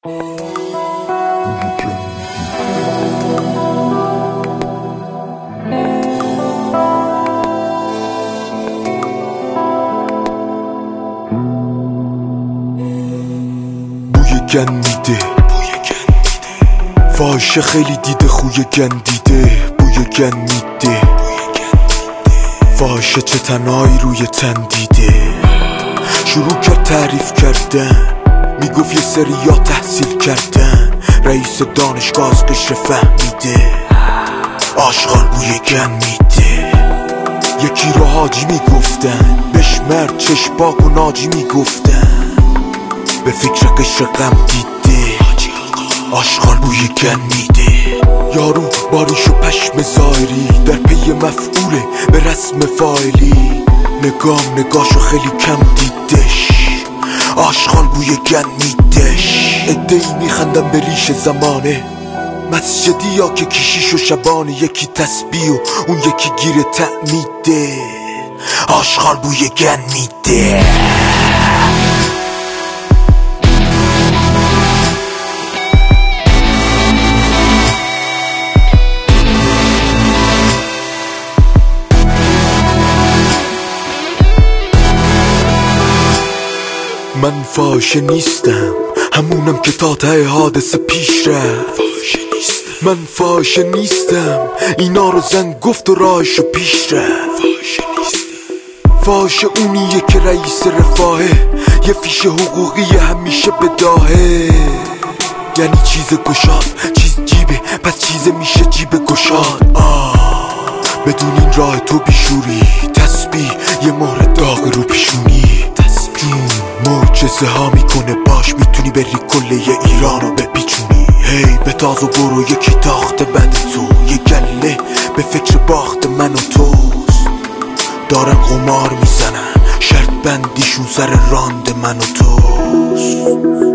بوی گندیده فاحشه خیلی دیده، خوی گندیده بوی گندیده، فاحشه چه تنهایی روی تن دیده. شروع کرد تعریف کردن، میگفت یه سریا تحصیل کردن، رئیس دانشگاه از قشر فهمیده، آشغال بوی گندیده. یکی رو حاجی میگفتن، بهش مرد چشباک و ناجی میگفتن، به فکر قشر غم دیده، آشغال بوی گندیده. یارو باریش و پشم زایری، در پی مفعوله به رسم فایلی، نگاشو خیلی کم دیدش، آشغال بوی گندیدش. عده‌ای میخندن به ریش زمانه، مسجدی یا که کشیش و شبانه، یکی تسبیح و اون یکی گیر تعمیده، آشغال بوی گندیده. من فاحشه نیستم، همونم که تا ته حادثه پیش رفت. من فاحشه نیستم، اینا رو زن گفت و راهشو پیش رفت. فاحشه اونیه که رئیس رفاهه، یه فیش حقوقی همیشه به داهه. یعنی چیز گشاد، چیز جیبه، پس چیز میشه جیب گشاد. بدون این راه تو بیشوری، تسبیح یه مهر داغ رو پیشونی. معجزه ها میکنه، باش میتونی بری کله ایرانو بپیچونی. هی بتاز و برو، یکی تاخته بد تو، یه گله به فکر باخت من و توست. دارن قمار میزنن، شرط بندیشون سر راند من و توست.